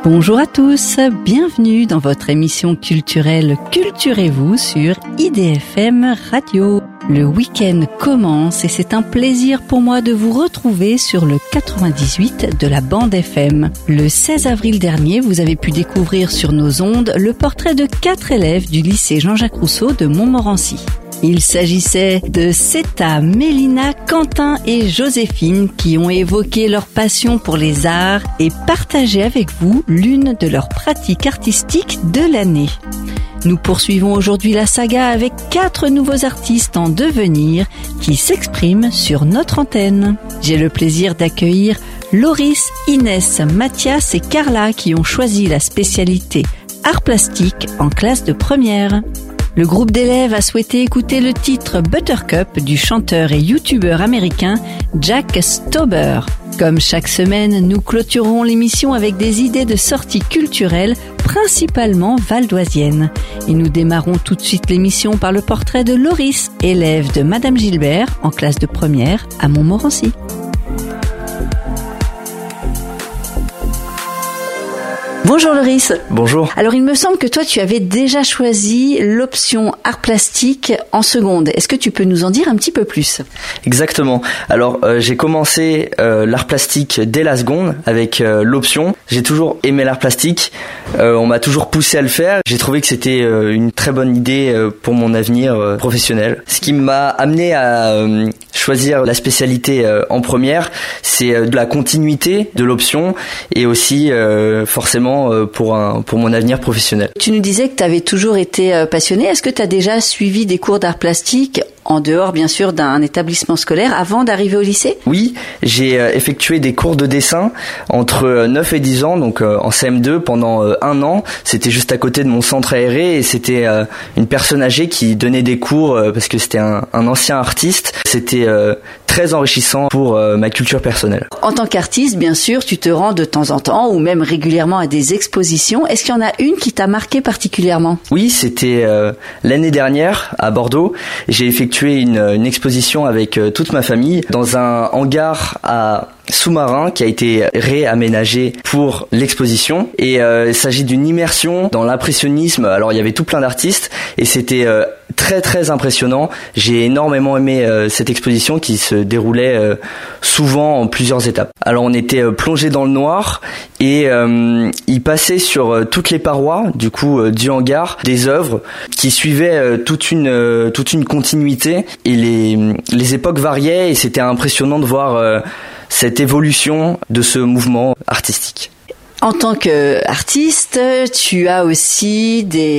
Bonjour à tous, bienvenue dans votre émission culturelle Culturez-vous sur IDFM Radio. Le week-end commence et c'est un plaisir pour moi de vous retrouver sur le 98 de la bande FM. Le 16 avril dernier, vous avez pu découvrir sur nos ondes le portrait de 4 élèves du lycée Jean-Jacques Rousseau de Montmorency. Il s'agissait de Seta, Mélina, Quentin et Joséphine qui ont évoqué leur passion pour les arts et partagé avec vous l'une de leurs pratiques artistiques de l'année. Nous poursuivons aujourd'hui la saga avec 4 nouveaux artistes en devenir qui s'expriment sur notre antenne. J'ai le plaisir d'accueillir Loris, Inès, Mathias et Carla qui ont choisi la spécialité art plastique en classe de première. Le groupe d'élèves a souhaité écouter le titre Buttercup du chanteur et youtubeur américain Jack Stauber. Comme chaque semaine, nous clôturerons l'émission avec des idées de sorties culturelles, principalement valdoisiennes. Et nous démarrons tout de suite l'émission par le portrait de Loris, élève de Madame Gilbert en classe de première à Montmorency. Bonjour Loris. Bonjour. Alors il me semble que toi tu avais déjà choisi l'option art plastique en seconde. Est-ce que tu peux nous en dire un petit peu plus ? Exactement. Alors j'ai commencé l'art plastique dès la seconde avec l'option. J'ai toujours aimé l'art plastique. On m'a toujours poussé à le faire. J'ai trouvé que c'était une très bonne idée pour mon avenir professionnel. Ce qui m'a amené à choisir la spécialité en première, c'est de la continuité de l'option et aussi forcément pour mon avenir professionnel. Tu nous disais que tu avais toujours été passionné. Est-ce que tu as déjà suivi des cours d'art plastique en dehors bien sûr d'un établissement scolaire avant d'arriver au lycée ? Oui, j'ai effectué des cours de dessin entre 9 et 10 ans, donc en CM2 pendant 1 an. C'était juste à côté de mon centre aéré et c'était une personne âgée qui donnait des cours parce que c'était un ancien artiste. C'était très enrichissant pour ma culture personnelle. En tant qu'artiste, bien sûr, tu te rends de temps en temps ou même régulièrement à des expositions. Est-ce qu'il y en a une qui t'a marqué particulièrement ? Oui, c'était l'année dernière à Bordeaux. J'ai effectué une exposition avec toute ma famille dans un hangar à sous-marin qui a été réaménagé pour l'exposition et il s'agit d'une immersion dans l'impressionnisme. Alors il y avait tout plein d'artistes et c'était très très impressionnant. J'ai énormément aimé cette exposition qui se déroulait souvent en plusieurs étapes. Alors on était plongé dans le noir et il passait sur toutes les parois du du hangar des œuvres qui suivaient toute une continuité et les époques variaient et c'était impressionnant de voir cette évolution de ce mouvement artistique. En tant qu'artiste, tu as aussi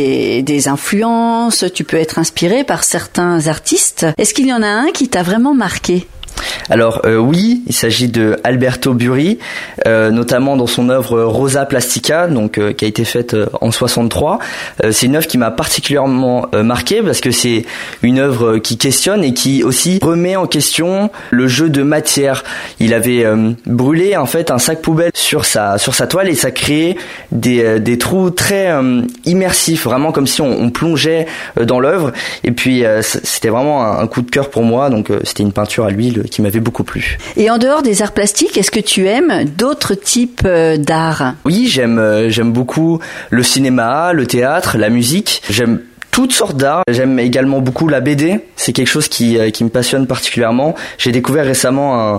des influences, tu peux être inspiré par certains artistes. Est-ce qu'il y en a un qui t'a vraiment marqué ? Alors oui, il s'agit de Alberto Burri, notamment dans son œuvre Rosa Plastica, donc qui a été faite en 63. C'est une œuvre qui m'a particulièrement marqué parce que c'est une œuvre qui questionne et qui aussi remet en question le jeu de matière. Il avait brûlé en fait un sac poubelle sur sa toile et ça créait des trous très immersifs, vraiment comme si on plongeait dans l'œuvre. Et puis c'était vraiment un coup de cœur pour moi, donc c'était une peinture à l'huile qui m'avait beaucoup plu. Et en dehors des arts plastiques, est-ce que tu aimes d'autres types d'art ? Oui, j'aime beaucoup le cinéma, le théâtre, la musique. J'aime toutes sortes d'art. J'aime également beaucoup la BD. C'est quelque chose qui me passionne particulièrement. J'ai découvert récemment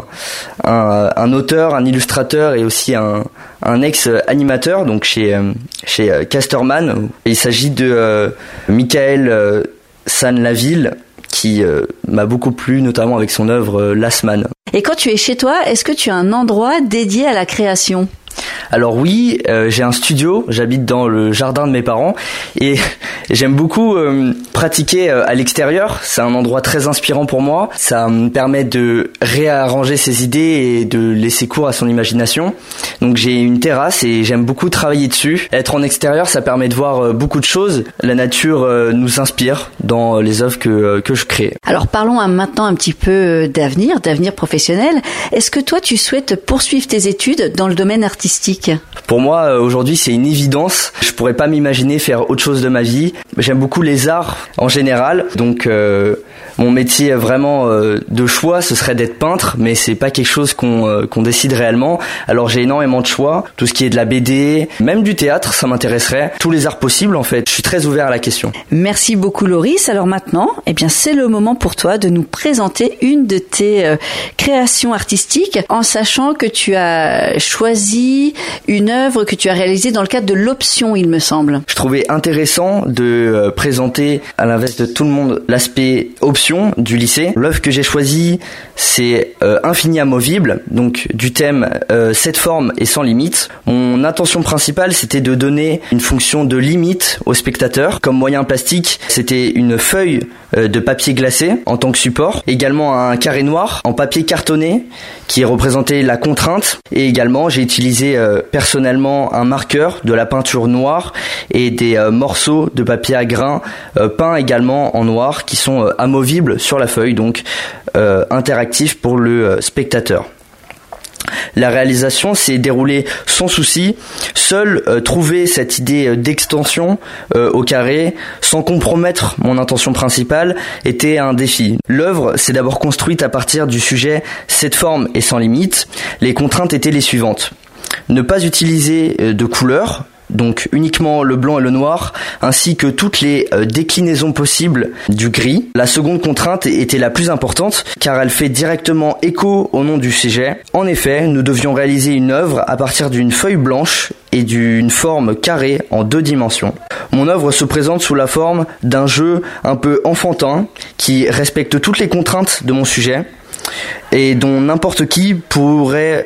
un auteur, un illustrateur et aussi un ex-animateur, donc chez Casterman. Il s'agit de Michael Sanlaville, qui m'a beaucoup plu, notamment avec son œuvre Last Man. Et quand tu es chez toi, est-ce que tu as un endroit dédié à la création ? Alors oui, j'ai un studio, j'habite dans le jardin de mes parents et j'aime beaucoup pratiquer à l'extérieur. C'est un endroit très inspirant pour moi. Ça me permet de réarranger ses idées et de laisser cours à son imagination. Donc j'ai une terrasse et j'aime beaucoup travailler dessus. Être en extérieur, ça permet de voir beaucoup de choses. La nature nous inspire dans les œuvres que je crée. Alors parlons maintenant un petit peu d'avenir professionnel. Est-ce que toi tu souhaites poursuivre tes études dans le domaine artistique ? artistique? Pour moi, aujourd'hui, c'est une évidence. Je pourrais pas m'imaginer faire autre chose de ma vie. J'aime beaucoup les arts en général, donc mon métier vraiment de choix, ce serait d'être peintre, mais c'est pas quelque chose qu'on décide réellement. Alors j'ai énormément de choix, tout ce qui est de la BD, même du théâtre, ça m'intéresserait. Tous les arts possibles, en fait. Je suis très ouvert à la question. Merci beaucoup, Loris. Alors maintenant, c'est le moment pour toi de nous présenter une de tes créations artistiques, en sachant que tu as choisi une œuvre que tu as réalisée dans le cadre de l'option, il me semble. Je trouvais intéressant de présenter, à l'inverse de tout le monde, l'aspect option du lycée. L'œuvre que j'ai choisie, c'est Infini amovible, donc du thème cette forme est sans limite. Mon intention principale, c'était de donner une fonction de limite au spectateur. Comme moyen plastique, c'était une feuille de papier glacé en tant que support, également un carré noir en papier cartonné qui représentait la contrainte, et également j'ai utilisé personnellement un marqueur, de la peinture noire et des morceaux de papier à grains peints également en noir qui sont amovibles sur la feuille, donc interactifs pour le spectateur. La réalisation s'est déroulée sans souci. Seul trouver cette idée d'extension au carré sans compromettre mon intention principale était un défi. L'œuvre s'est d'abord construite à partir du sujet cette forme est sans limite. Les contraintes étaient les suivantes. Ne pas utiliser de couleurs, donc uniquement le blanc et le noir, ainsi que toutes les déclinaisons possibles du gris. La seconde contrainte était la plus importante, car elle fait directement écho au nom du sujet. En effet, nous devions réaliser une œuvre à partir d'une feuille blanche et d'une forme carrée en 2 dimensions. Mon œuvre se présente sous la forme d'un jeu un peu enfantin, qui respecte toutes les contraintes de mon sujet, et dont n'importe qui pourrait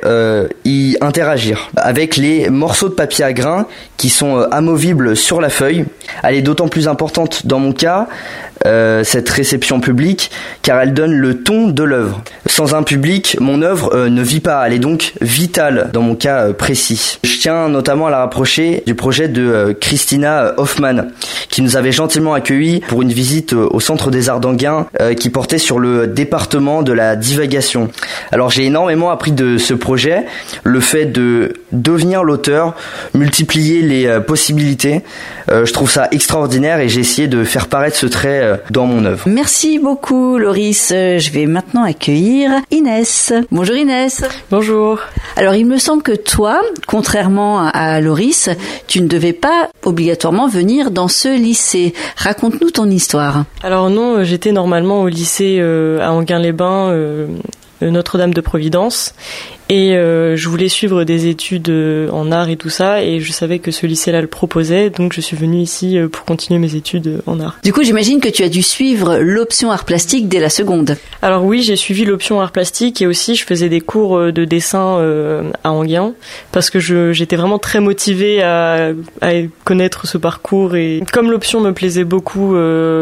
y interagir. Avec les morceaux de papier à grains qui sont amovibles sur la feuille, elle est d'autant plus importante dans mon cas, cette réception publique, car elle donne le ton de l'œuvre. Sans un public, mon œuvre ne vit pas, elle est donc vitale dans mon cas précis. Je tiens notamment à la rapprocher du projet de Christina Hoffmann, qui nous avait gentiment accueillis pour une visite au Centre des Arts d'Anguin, qui portait sur le département de la divagation. Alors j'ai énormément appris de ce projet, le fait de devenir l'auteur, multiplier les possibilités. Je trouve ça extraordinaire et j'ai essayé de faire paraître ce trait dans mon œuvre. Merci beaucoup, Loris. Je vais maintenant accueillir Inès. Bonjour Inès. Bonjour. Alors il me semble que toi, contrairement à Loris, tu ne devais pas obligatoirement venir dans ce lycée. Raconte-nous ton histoire. Alors non, j'étais normalement au lycée à Enghien-les-Bains, Notre-Dame de Providence, et je voulais suivre des études en art et tout ça, et je savais que ce lycée-là le proposait, donc je suis venue ici pour continuer mes études en art. Du coup, j'imagine que tu as dû suivre l'option art plastique dès la seconde. Alors oui, j'ai suivi l'option art plastique, et aussi je faisais des cours de dessin à Enghien, parce que j'étais vraiment très motivée à connaître ce parcours, et comme l'option me plaisait beaucoup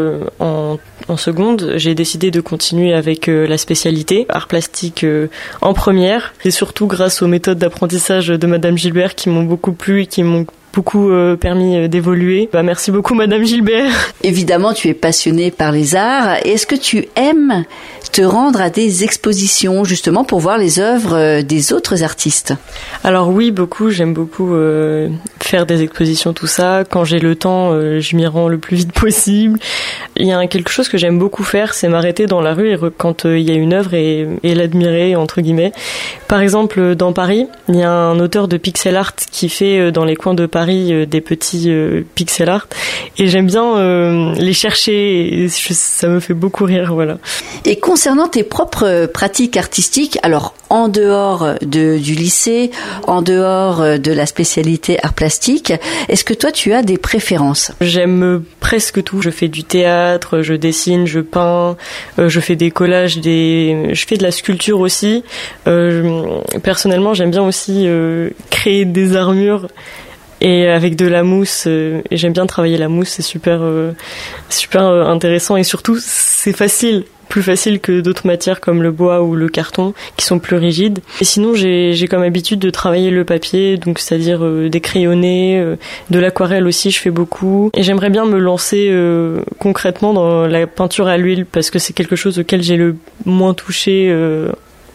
en seconde, j'ai décidé de continuer avec la spécialité art plastique en première, et surtout grâce aux méthodes d'apprentissage de Madame Gilbert qui m'ont beaucoup plu et qui m'ont beaucoup permis d'évoluer. Merci beaucoup Madame Gilbert. Évidemment, tu es passionnée par les arts. Est-ce que tu aimes te rendre à des expositions justement pour voir les œuvres des autres artistes? Alors oui, beaucoup. J'aime beaucoup faire des expositions, tout ça. Quand j'ai le temps, je m'y rends le plus vite possible. Il y a quelque chose que j'aime beaucoup faire, c'est m'arrêter dans la rue et quand il y a une œuvre et l'admirer, entre guillemets. Par exemple, dans Paris, il y a un auteur de pixel art qui fait dans les coins de Paris des petits pixel art, et j'aime bien les chercher, et ça me fait beaucoup rire, voilà. Et concernant tes propres pratiques artistiques, alors en dehors du lycée, en dehors de la spécialité art plastique, est-ce que toi tu as des préférences? J'aime presque tout. Je fais du théâtre, je dessine, je peins, je fais des collages, je fais de la sculpture aussi. Personnellement, j'aime bien aussi créer des armures et avec de la mousse, et j'aime bien travailler la mousse, c'est super intéressant, et surtout c'est facile, plus facile que d'autres matières comme le bois ou le carton qui sont plus rigides. Et sinon j'ai comme habitude de travailler le papier, donc c'est-à-dire des crayonnés, de l'aquarelle aussi je fais beaucoup, et j'aimerais bien me lancer concrètement dans la peinture à l'huile parce que c'est quelque chose auquel j'ai le moins touché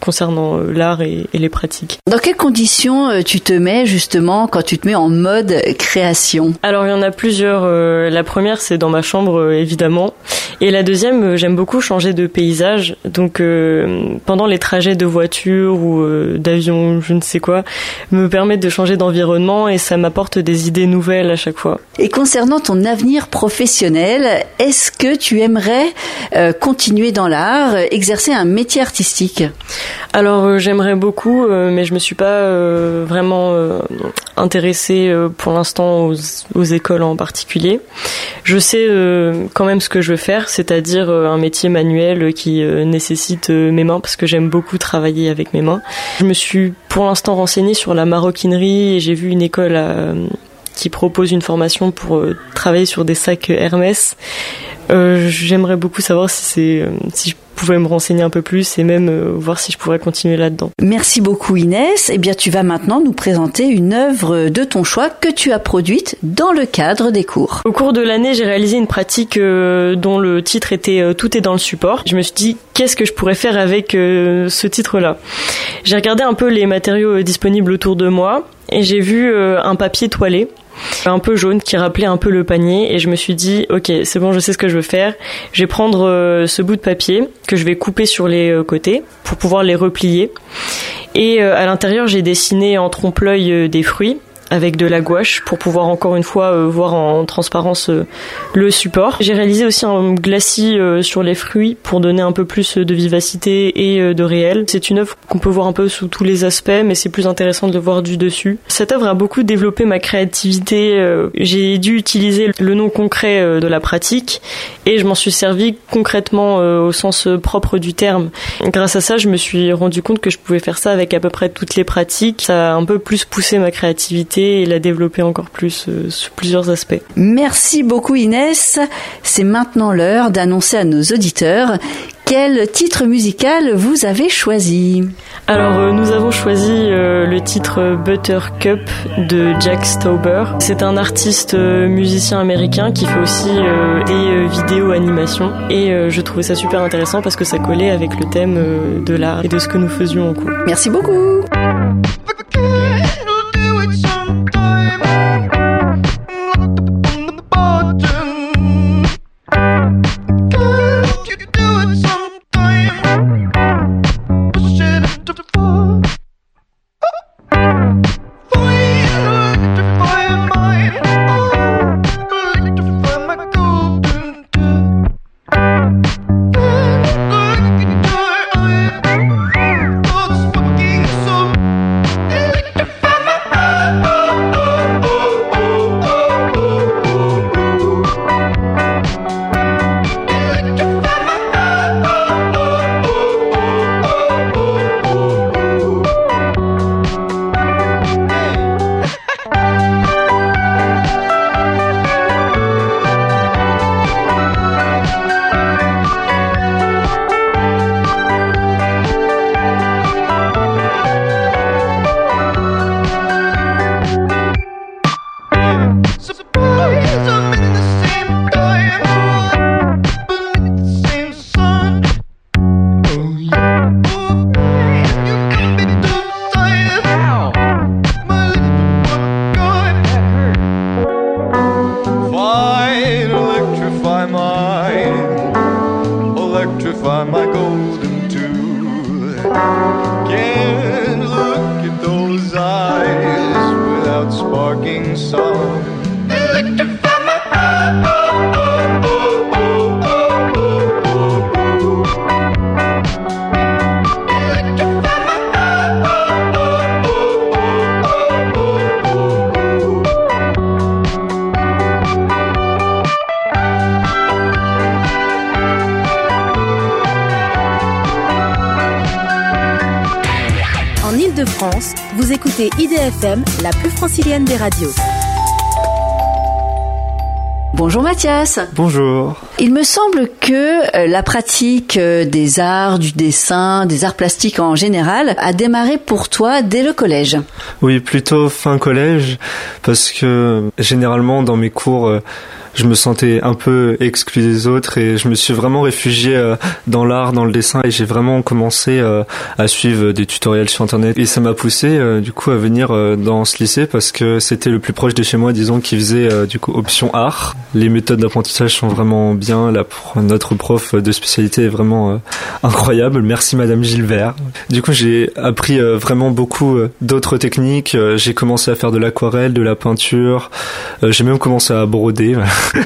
concernant l'art et les pratiques. Dans quelles conditions tu te mets justement quand tu te mets en mode création? Alors il y en a plusieurs. La première, c'est dans ma chambre évidemment, et la deuxième, j'aime beaucoup changer de paysage. Donc pendant les trajets de voiture ou d'avion, je ne sais quoi, me permettent de changer d'environnement et ça m'apporte des idées nouvelles à chaque fois. Et concernant ton avenir professionnel, est-ce que tu aimerais continuer dans l'art, exercer un métier artistique? Alors j'aimerais beaucoup, mais je me suis pas vraiment intéressée pour l'instant aux écoles en particulier. Je sais quand même ce que je veux faire, c'est-à-dire un métier manuel qui nécessite mes mains, parce que j'aime beaucoup travailler avec mes mains. Je me suis pour l'instant renseignée sur la maroquinerie et j'ai vu une école qui propose une formation pour travailler sur des sacs Hermès. J'aimerais beaucoup savoir si je pouvais me renseigner un peu plus et même voir si je pourrais continuer là-dedans. Merci beaucoup Inès. Eh bien, tu vas maintenant nous présenter une œuvre de ton choix que tu as produite dans le cadre des cours. Au cours de l'année, j'ai réalisé une pratique dont le titre était « Tout est dans le support ». Je me suis dit, qu'est-ce que je pourrais faire avec ce titre-là ? J'ai regardé un peu les matériaux disponibles autour de moi et j'ai vu un papier toilé, un peu jaune, qui rappelait un peu le panier, et je me suis dit ok, c'est bon, je sais ce que je veux faire. Je vais prendre ce bout de papier que je vais couper sur les côtés pour pouvoir les replier, et à l'intérieur j'ai dessiné en trompe-l'œil des fruits avec de la gouache pour pouvoir encore une fois voir en transparence le support. J'ai réalisé aussi un glacis sur les fruits pour donner un peu plus de vivacité et de réel. C'est une œuvre qu'on peut voir un peu sous tous les aspects, mais c'est plus intéressant de le voir du dessus. Cette œuvre a beaucoup développé ma créativité. J'ai dû utiliser le nom concret de la pratique et je m'en suis servi concrètement au sens propre du terme. Grâce à ça, je me suis rendu compte que je pouvais faire ça avec à peu près toutes les pratiques. Ça a un peu plus poussé ma créativité et l'a développer encore plus sur plusieurs aspects. Merci beaucoup Inès. C'est maintenant l'heure d'annoncer à nos auditeurs quel titre musical vous avez choisi. Alors nous avons choisi le titre Buttercup de Jack Stauber. C'est un artiste musicien américain qui fait aussi des vidéos animations et je trouvais ça super intéressant parce que ça collait avec le thème de l'art et de ce que nous faisions en cours. Merci beaucoup. France, vous écoutez IDFM, la plus francilienne des radios. Bonjour Mathias. Bonjour. Il me semble que la pratique des arts, du dessin, des arts plastiques en général a démarré pour toi dès le collège. Oui, plutôt fin collège, parce que généralement dans mes cours, je me sentais un peu exclu des autres et je me suis vraiment réfugié dans l'art, dans le dessin et j'ai vraiment commencé à suivre des tutoriels sur internet et ça m'a poussé du coup à venir dans ce lycée parce que c'était le plus proche de chez moi, disons, qui faisait du coup option art. Les méthodes d'apprentissage sont vraiment bien, notre prof de spécialité est vraiment incroyable, merci Madame Gilbert. Du coup j'ai appris vraiment beaucoup d'autres techniques, j'ai commencé à faire de l'aquarelle, de la peinture, j'ai même commencé à broder.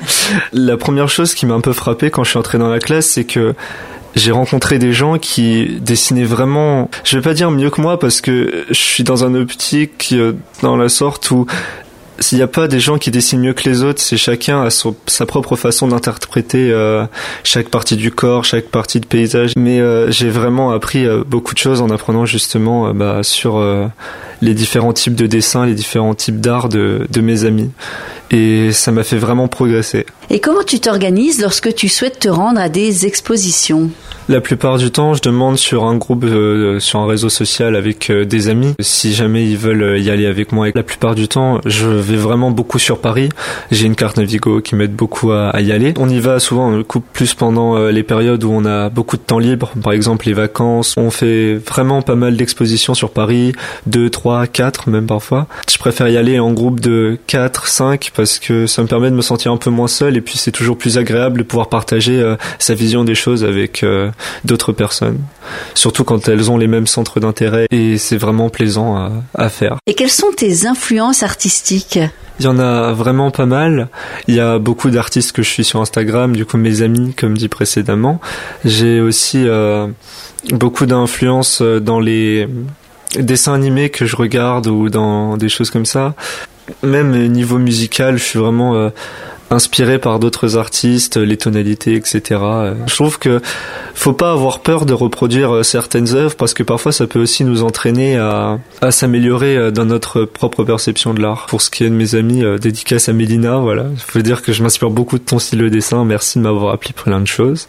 La première chose qui m'a un peu frappé quand je suis entré dans la classe, c'est que j'ai rencontré des gens qui dessinaient vraiment, je vais pas dire mieux que moi parce que je suis dans un optique dans la sorte où s'il n'y a pas des gens qui dessinent mieux que les autres, c'est chacun a sa propre façon d'interpréter chaque partie du corps, chaque partie de paysage. Mais j'ai vraiment appris beaucoup de choses en apprenant justement sur les différents types de dessins, les différents types d'art de mes amis. Et ça m'a fait vraiment progresser. Et comment tu t'organises lorsque tu souhaites te rendre à des expositions ? La plupart du temps, je demande sur un groupe, sur un réseau social avec des amis, si jamais ils veulent y aller avec moi. Et la plupart du temps, je vais vraiment beaucoup sur Paris. J'ai une carte Navigo qui m'aide beaucoup à y aller. On y va souvent, on le coupe plus pendant les périodes où on a beaucoup de temps libre. Par exemple, les vacances. On fait vraiment pas mal d'expositions sur Paris, 2, 3, 4 même parfois. Je préfère y aller en groupe de 4, 5 parce que ça me permet de me sentir un peu moins seul et puis c'est toujours plus agréable de pouvoir partager sa vision des choses avec d'autres personnes, surtout quand elles ont les mêmes centres d'intérêt et c'est vraiment plaisant à faire. Et quelles sont tes influences artistiques ? Il y en a vraiment pas mal. Il y a beaucoup d'artistes que je suis sur Instagram, du coup mes amis, comme dit précédemment. J'ai aussi beaucoup d'influence dans les dessins animés que je regarde ou dans des choses comme ça. Même niveau musical, je suis vraiment inspiré par d'autres artistes, les tonalités, etc. Je trouve que faut pas avoir peur de reproduire certaines œuvres parce que parfois ça peut aussi nous entraîner à s'améliorer dans notre propre perception de l'art. Pour ce qui est de mes amis, dédicace à Mélina, voilà. Je veux dire que je m'inspire beaucoup de ton style de dessin. Merci de m'avoir appris plein de choses.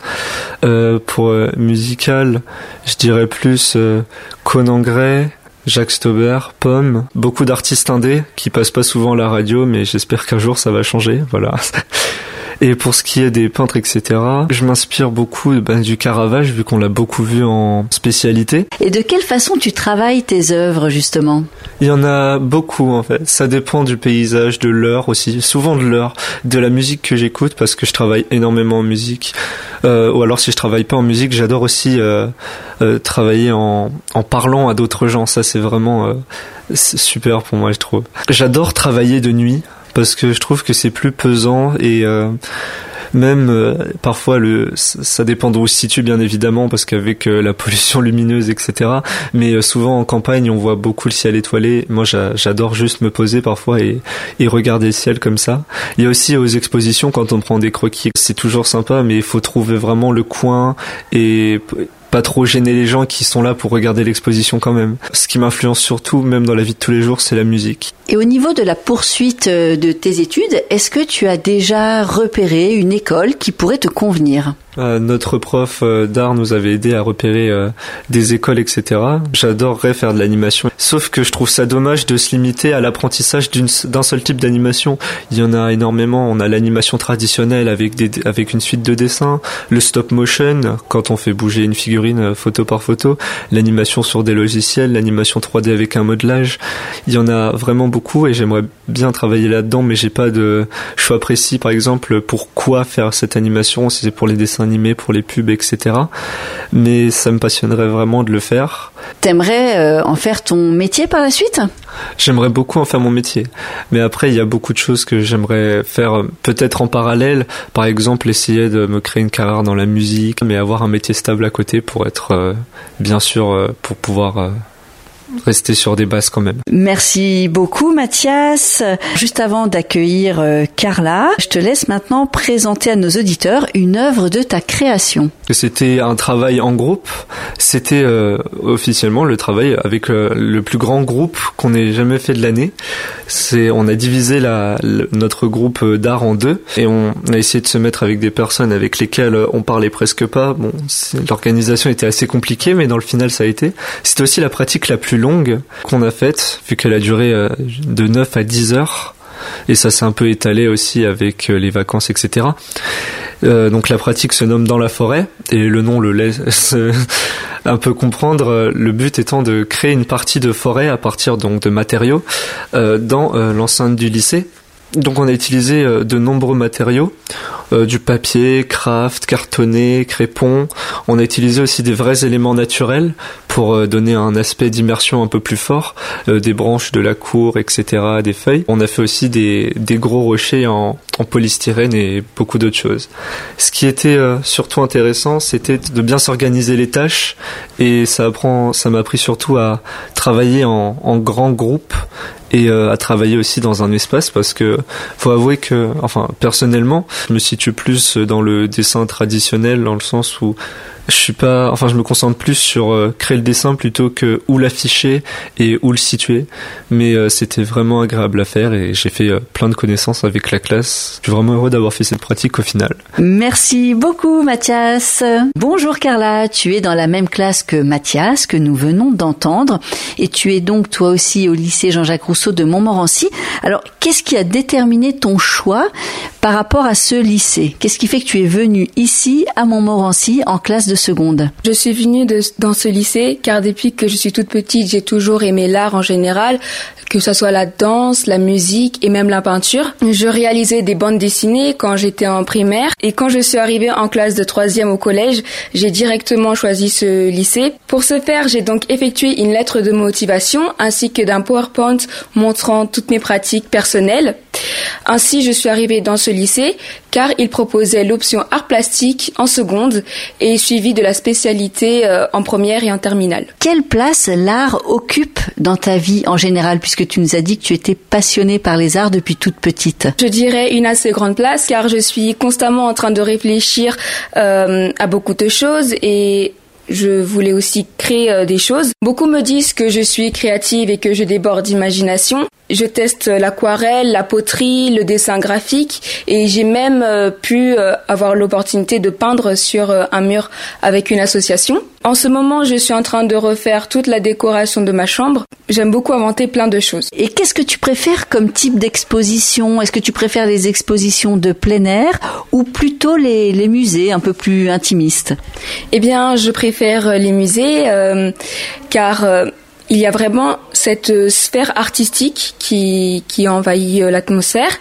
Pour musical, je dirais plus Conan Gray, Jacques Stauber, Pomme, beaucoup d'artistes indés qui passent pas souvent à la radio, mais j'espère qu'un jour ça va changer, voilà. Et pour ce qui est des peintres, etc., je m'inspire beaucoup du Caravage, vu qu'on l'a beaucoup vu en spécialité. Et de quelle façon tu travailles tes œuvres, justement ? Il y en a beaucoup, en fait. Ça dépend du paysage, de l'heure aussi, souvent de l'heure, de la musique que j'écoute, parce que je travaille énormément en musique. Ou alors, si je travaille pas en musique, j'adore aussi travailler en parlant à d'autres gens. Ça, c'est vraiment c'est super pour moi, je trouve. J'adore travailler de nuit, parce que je trouve que c'est plus pesant et même parfois ça dépend d'où on se situe bien évidemment parce qu'avec la pollution lumineuse etc. Mais souvent en campagne on voit beaucoup le ciel étoilé. Moi j'adore juste me poser parfois et regarder le ciel comme ça. Il y a aussi aux expositions quand on prend des croquis, c'est toujours sympa mais il faut trouver vraiment le coin et pas trop gêner les gens qui sont là pour regarder l'exposition quand même. Ce qui m'influence surtout, même dans la vie de tous les jours, c'est la musique. Et au niveau de la poursuite de tes études, est-ce que tu as déjà repéré une école qui pourrait te convenir ? Notre prof d'art nous avait aidé à repérer des écoles, etc. J'adorerais faire de l'animation. Sauf que je trouve ça dommage de se limiter à l'apprentissage d'un seul type d'animation. Il y en a énormément. On a l'animation traditionnelle avec une suite de dessins, le stop motion, quand on fait bouger une figurine photo par photo, l'animation sur des logiciels, l'animation 3D avec un modelage. Il y en a vraiment beaucoup et j'aimerais bien travailler là-dedans, mais j'ai pas de choix précis, par exemple, pourquoi faire cette animation, si c'est pour les dessins animés, pour les pubs, etc. Mais ça me passionnerait vraiment de le faire. T'aimerais en faire ton métier par la suite ? J'aimerais beaucoup en faire mon métier. Mais après, il y a beaucoup de choses que j'aimerais faire peut-être en parallèle. Par exemple, essayer de me créer une carrière dans la musique, mais avoir un métier stable à côté pour être, bien sûr, pour pouvoir rester sur des bases quand même. Merci beaucoup Mathias. Juste avant d'accueillir Carla, je te laisse maintenant présenter à nos auditeurs une œuvre de ta création. C'était un travail en groupe. C'était officiellement le travail avec le plus grand groupe qu'on ait jamais fait de l'année. On a divisé notre groupe d'art en deux et on a essayé de se mettre avec des personnes avec lesquelles on parlait presque pas. Bon, l'organisation était assez compliquée, mais dans le final ça a été. C'était aussi la pratique la plus longue qu'on a faite, vu qu'elle a duré de 9 à 10 heures. et ça s'est un peu étalé aussi avec les vacances, etc. Donc la pratique se nomme Dans la forêt, et le nom le laisse un peu comprendre, le but étant de créer une partie de forêt à partir donc de matériaux dans l'enceinte du lycée. Donc on a utilisé de nombreux matériaux, du papier, craft, cartonné, crépon. On a utilisé aussi des vrais éléments naturels pour donner un aspect d'immersion un peu plus fort, des branches de la cour, etc., des feuilles. On a fait aussi des gros rochers en polystyrène et beaucoup d'autres choses. Ce qui était surtout intéressant, c'était de bien s'organiser les tâches, et ça m'a appris surtout à travailler en grand groupe et à travailler aussi dans un espace, parce que faut avouer que, personnellement, je me situe plus dans le dessin traditionnel, dans le sens où je me concentre plus sur créer le dessin plutôt que où l'afficher et où le situer. Mais c'était vraiment agréable à faire, et j'ai fait plein de connaissances avec la classe. Je suis vraiment heureux d'avoir fait cette pratique au final. Merci beaucoup Mathias. Bonjour Carla, tu es dans la même classe que Mathias, que nous venons d'entendre, et tu es donc toi aussi au lycée Jean-Jacques Rousseau de Montmorency. Alors, qu'est-ce qui a déterminé ton choix par rapport à ce lycée? Qu'est-ce qui fait que tu es venue ici à Montmorency en classe de seconde? Je suis venue dans ce lycée car depuis que je suis toute petite, j'ai toujours aimé l'art en général, que ce soit la danse, la musique et même la peinture. Je réalisais des bandes dessinées quand j'étais en primaire, et quand je suis arrivée en classe de 3e au collège, j'ai directement choisi ce lycée. Pour ce faire, j'ai donc effectué une lettre de motivation ainsi que d'un PowerPoint montrant toutes mes pratiques personnelles. Ainsi, je suis arrivée dans ce lycée car il proposait l'option art plastique en seconde et suivi de la spécialité en première et en terminale. Quelle place l'art occupe dans ta vie en général, puisque tu nous as dit que tu étais passionnée par les arts depuis toute petite? Je dirais une assez grande place car je suis constamment en train de réfléchir à beaucoup de choses, et je voulais aussi créer des choses. Beaucoup me disent que je suis créative et que je déborde d'imagination. Je teste l'aquarelle, la poterie, le dessin graphique, et j'ai même pu avoir l'opportunité de peindre sur un mur avec une association. En ce moment, je suis en train de refaire toute la décoration de ma chambre. J'aime beaucoup inventer plein de choses. Et qu'est-ce que tu préfères comme type d'exposition? Est-ce que tu préfères les expositions de plein air ou plutôt les musées un peu plus intimistes? Eh bien, je préfère les musées car il y a vraiment cette sphère artistique qui envahit l'atmosphère.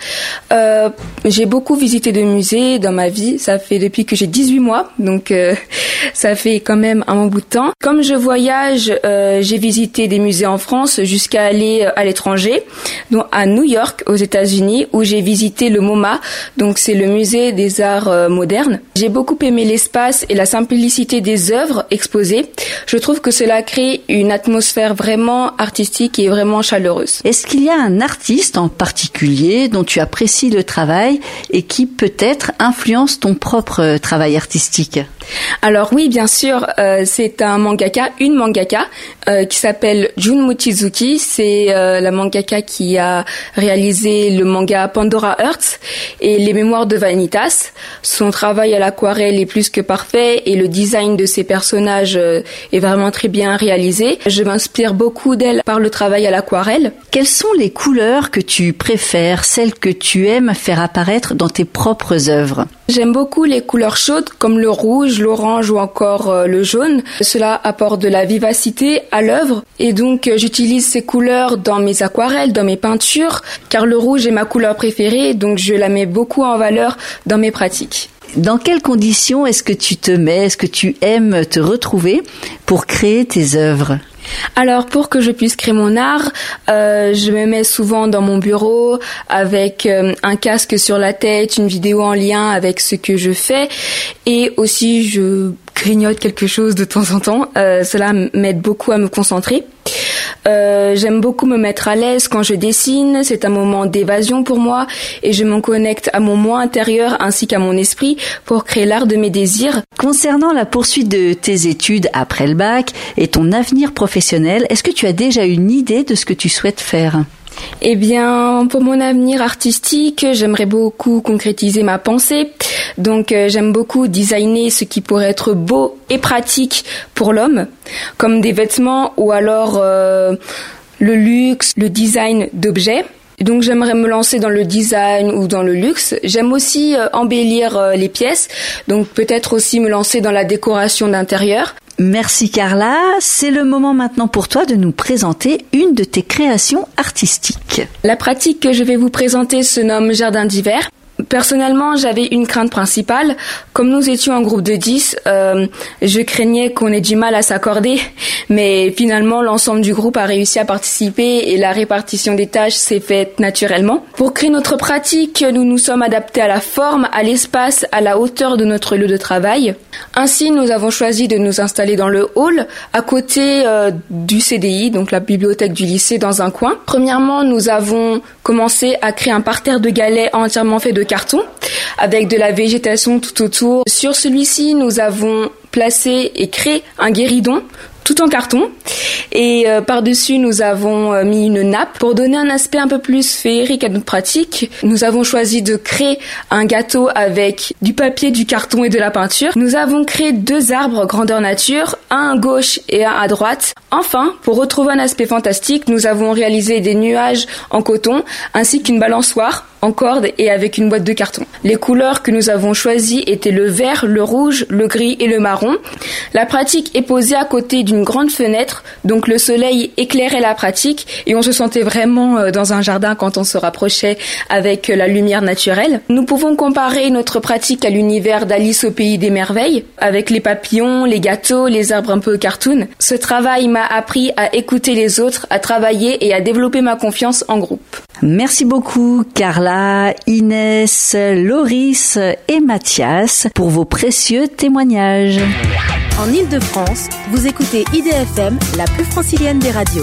J'ai beaucoup visité de musées dans ma vie. Ça fait depuis que j'ai 18 mois, donc ça fait quand même un bon bout de temps. Comme je voyage, j'ai visité des musées en France jusqu'à aller à l'étranger, donc à New York, aux États-Unis, où j'ai visité le MoMA, donc c'est le musée des arts modernes. J'ai beaucoup aimé l'espace et la simplicité des œuvres exposées. Je trouve que cela crée une atmosphère vraiment artistique et vraiment chaleureuse. Est-ce qu'il y a un artiste en particulier dont tu apprécies le travail et qui peut-être influence ton propre travail artistique? Alors oui, bien sûr, c'est une mangaka qui s'appelle Jun Mochizuki. C'est la mangaka qui a réalisé le manga Pandora Hearts et les Mémoires de Vanitas. Son travail à l'aquarelle est plus que parfait et le design de ses personnages est vraiment très bien réalisé. Je m'inspire beaucoup d'elle par le travail à l'aquarelle. Quelles sont les couleurs que tu préfères, celles que tu aimes faire apparaître dans tes propres œuvres? J'aime beaucoup les couleurs chaudes comme le rouge, l'orange ou encore le jaune. Cela apporte de la vivacité à l'œuvre et donc j'utilise ces couleurs dans mes aquarelles, dans mes peintures, car le rouge est ma couleur préférée, donc je la mets beaucoup en valeur dans mes pratiques. Dans quelles conditions est-ce que tu te mets, est-ce que tu aimes te retrouver pour créer tes œuvres? Alors pour que je puisse créer mon art, je me mets souvent dans mon bureau avec un casque sur la tête, une vidéo en lien avec ce que je fais et aussi je grignote quelque chose de temps en temps. Cela m'aide beaucoup à me concentrer. J'aime beaucoup me mettre à l'aise quand je dessine, c'est un moment d'évasion pour moi et je me connecte à mon moi intérieur ainsi qu'à mon esprit pour créer l'art de mes désirs. Concernant la poursuite de tes études après le bac et ton avenir professionnel, est-ce que tu as déjà une idée de ce que tu souhaites faire ? Eh bien, pour mon avenir artistique, j'aimerais beaucoup concrétiser ma pensée. Donc, j'aime beaucoup designer ce qui pourrait être beau et pratique pour l'homme, comme des vêtements ou alors le luxe, le design d'objets. Donc j'aimerais me lancer dans le design ou dans le luxe. J'aime aussi embellir les pièces, donc peut-être aussi me lancer dans la décoration d'intérieur. Merci Carla, c'est le moment maintenant pour toi de nous présenter une de tes créations artistiques. La pratique que je vais vous présenter se nomme Jardin d'hiver. Personnellement, j'avais une crainte principale. Comme nous étions un groupe de 10, je craignais qu'on ait du mal à s'accorder. Mais finalement, l'ensemble du groupe a réussi à participer et la répartition des tâches s'est faite naturellement. Pour créer notre pratique, nous nous sommes adaptés à la forme, à l'espace, à la hauteur de notre lieu de travail. Ainsi, nous avons choisi de nous installer dans le hall, à côté du CDI, donc la bibliothèque du lycée, dans un coin. Premièrement, nous avons commencé à créer un parterre de galets entièrement fait de carton, avec de la végétation tout autour. Sur celui-ci, nous avons placé et créé un guéridon tout en carton et par-dessus nous avons mis une nappe pour donner un aspect un peu plus féerique à notre pratique. Nous avons choisi de créer un gâteau avec du papier, du carton et de la peinture. Nous avons créé 2 arbres grandeur nature, un à gauche et un à droite. Enfin, pour retrouver un aspect fantastique, nous avons réalisé des nuages en coton ainsi qu'une balançoire en corde et avec une boîte de carton. Les couleurs que nous avons choisies étaient le vert, le rouge, le gris et le marron. La pratique est posée à côté d'une grande fenêtre, donc le soleil éclairait la pratique et on se sentait vraiment dans un jardin quand on se rapprochait avec la lumière naturelle. Nous pouvons comparer notre pratique à l'univers d'Alice au pays des merveilles, avec les papillons, les gâteaux, les arbres un peu cartoon. Ce travail m'a appris à écouter les autres, à travailler et à développer ma confiance en groupe. Merci beaucoup Carla, Inès, Loris et Mathias pour vos précieux témoignages. En Ile-de-France, vous écoutez IDFM, la plus francilienne des radios.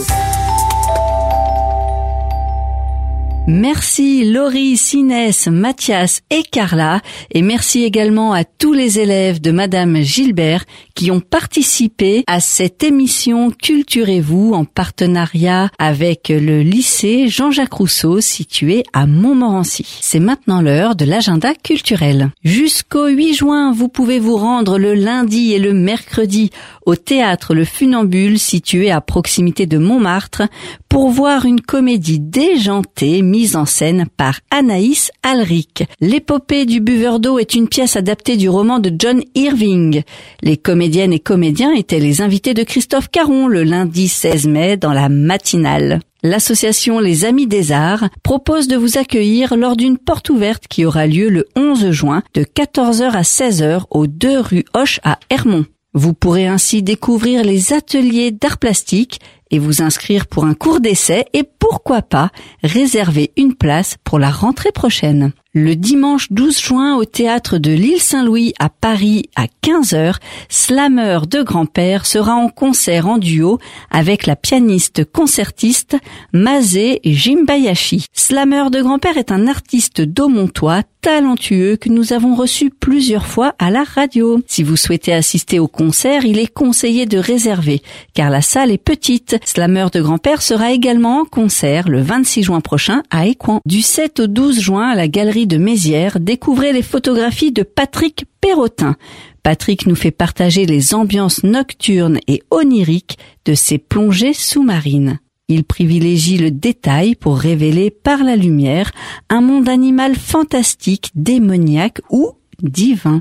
Merci Loris, Inès, Mathias et Carla et merci également à tous les élèves de Madame Gilbert qui ont participé à cette émission Culturez-vous en partenariat avec le lycée Jean-Jacques Rousseau situé à Montmorency. C'est maintenant l'heure de l'agenda culturel. Jusqu'au 8 juin, vous pouvez vous rendre le lundi et le mercredi au théâtre Le Funambule situé à proximité de Montmartre pour voir une comédie déjantée mise en scène par Anaïs Alric. L'épopée du buveur d'eau est une pièce adaptée du roman de John Irving. Les comédiennes et comédiens étaient les invités de Christophe Caron le lundi 16 mai dans la matinale. L'association Les Amis des Arts propose de vous accueillir lors d'une porte ouverte qui aura lieu le 11 juin de 14h à 16h aux 2 rue Hoche à Hermont. Vous pourrez ainsi découvrir les ateliers d'art plastique et vous inscrire pour un cours d'essai et pourquoi pas réserver une place pour la rentrée prochaine. Le dimanche 12 juin au théâtre de l'Île Saint-Louis à Paris à 15h, Slammer de Grand-Père sera en concert en duo avec la pianiste concertiste Mazé Jimbayashi. Slammer de Grand-Père est un artiste daumontois talentueux que nous avons reçu plusieurs fois à la radio. Si vous souhaitez assister au concert, il est conseillé de réserver car la salle est petite. Slammer de Grand-Père sera également en concert le 26 juin prochain à Écouen. Du 7 au 12 juin à la galerie de Mézières, découvrez les photographies de Patrick Perrotin. Patrick nous fait partager les ambiances nocturnes et oniriques de ses plongées sous-marines. Il privilégie le détail pour révéler par la lumière un monde animal fantastique, démoniaque ou divin.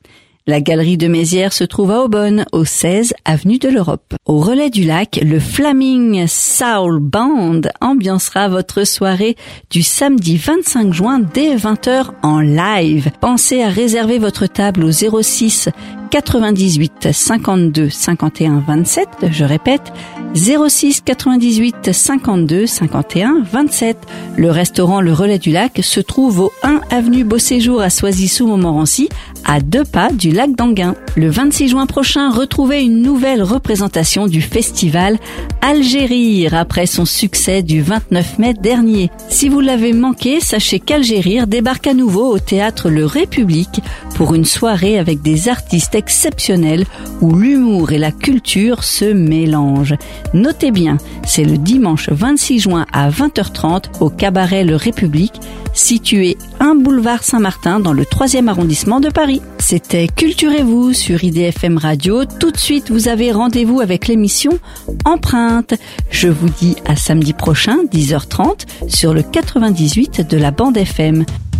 La galerie de Mézières se trouve à Aubonne, au 16 avenue de l'Europe. Au relais du lac, le Flaming Soul Band ambiancera votre soirée du samedi 25 juin dès 20h en live. Pensez à réserver votre table au 06 98 52 51 27, je répète, 06 98 52 51 27. Le restaurant Le Relais du Lac se trouve au 1 avenue Beauséjour à Soisy-sous-Montmorency, à 2 pas du lac d'Anguin. Le 26 juin prochain, retrouvez une nouvelle représentation du festival Algérir après son succès du 29 mai dernier. Si vous l'avez manqué, sachez qu'Algérir débarque à nouveau au théâtre Le République pour une soirée avec des artistes exceptionnels où l'humour et la culture se mélangent. Notez bien, c'est le dimanche 26 juin à 20h30 au cabaret Le République, situé 1 boulevard Saint-Martin dans le 3e arrondissement de Paris. C'était Culturez-vous sur IDFM Radio. Tout de suite, vous avez rendez-vous avec l'émission Empreinte. Je vous dis à samedi prochain, 10h30, sur le 98 de la bande FM.